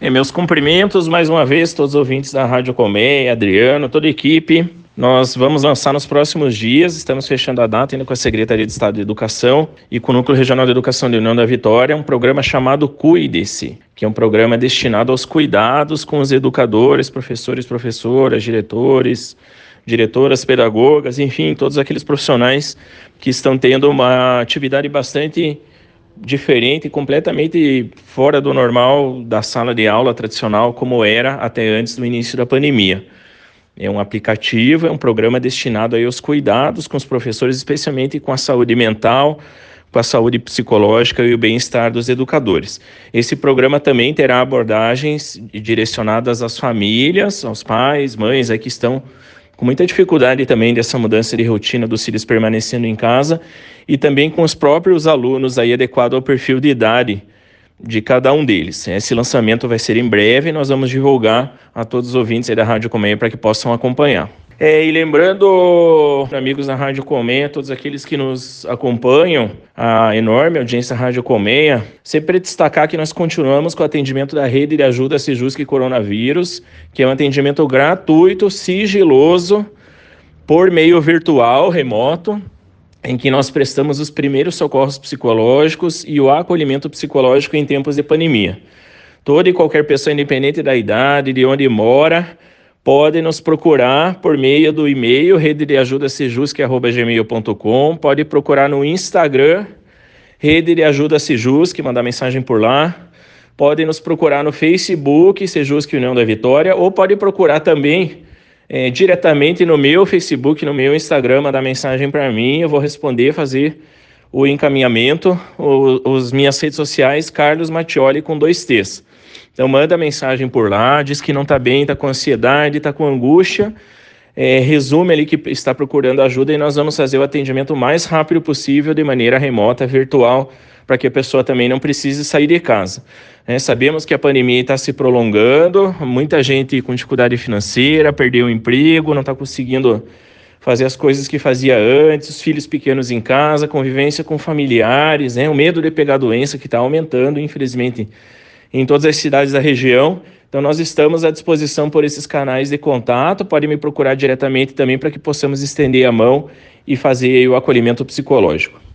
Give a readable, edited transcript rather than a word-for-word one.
Meus cumprimentos mais uma vez, todos os ouvintes da Rádio Colmeia, Adriano, toda a equipe. Nós vamos lançar nos próximos dias, estamos fechando a data ainda com a Secretaria de Estado de Educação e com o Núcleo Regional de Educação de União da Vitória, um programa chamado Cuide-se, que é um programa destinado aos cuidados com os educadores, professores, professoras, diretoras, pedagogas, enfim, todos aqueles profissionais que estão tendo uma atividade bastante diferente, completamente fora do normal da sala de aula tradicional, como era até antes do início da pandemia. É um aplicativo, é um programa destinado aí aos cuidados com os professores, especialmente com a saúde mental, com a saúde psicológica e o bem-estar dos educadores. Esse programa também terá abordagens direcionadas às famílias, aos pais, mães aí que estão com muita dificuldade também dessa mudança de rotina dos filhos permanecendo em casa e também com os próprios alunos aí adequado ao perfil de idade de cada um deles. Esse lançamento vai ser em breve e nós vamos divulgar a todos os ouvintes aí da Rádio Colmeia para que possam acompanhar. E lembrando, amigos da Rádio Colmeia, todos aqueles que nos acompanham, a enorme audiência da Rádio Colmeia, sempre destacar que nós continuamos com o atendimento da Rede de Ajuda Sejusc Coronavírus, que é um atendimento gratuito, sigiloso, por meio virtual, remoto, em que nós prestamos os primeiros socorros psicológicos e o acolhimento psicológico em tempos de pandemia. Toda e qualquer pessoa, independente da idade, de onde mora, pode nos procurar por meio do e-mail rededeajudasejusc@gmail.com, pode procurar no Instagram, Rede de Ajuda Sejusc, mandar mensagem por lá, pode nos procurar no Facebook, Sejusc União da Vitória, ou pode procurar também diretamente no meu Facebook, no meu Instagram, mandar mensagem para mim, eu vou responder, fazer o encaminhamento, as minhas redes sociais, Carlos Mattioli com 2 T's. Então manda mensagem por lá, diz que não está bem, está com ansiedade, está com angústia, resume ali que está procurando ajuda e nós vamos fazer o atendimento o mais rápido possível de maneira remota, virtual, para que a pessoa também não precise sair de casa. Sabemos que a pandemia está se prolongando, muita gente com dificuldade financeira, perdeu o emprego, não está conseguindo fazer as coisas que fazia antes, os filhos pequenos em casa, convivência com familiares, o medo de pegar doença que está aumentando, infelizmente, em todas as cidades da região. Então nós estamos à disposição por esses canais de contato, pode me procurar diretamente também para que possamos estender a mão e fazer o acolhimento psicológico.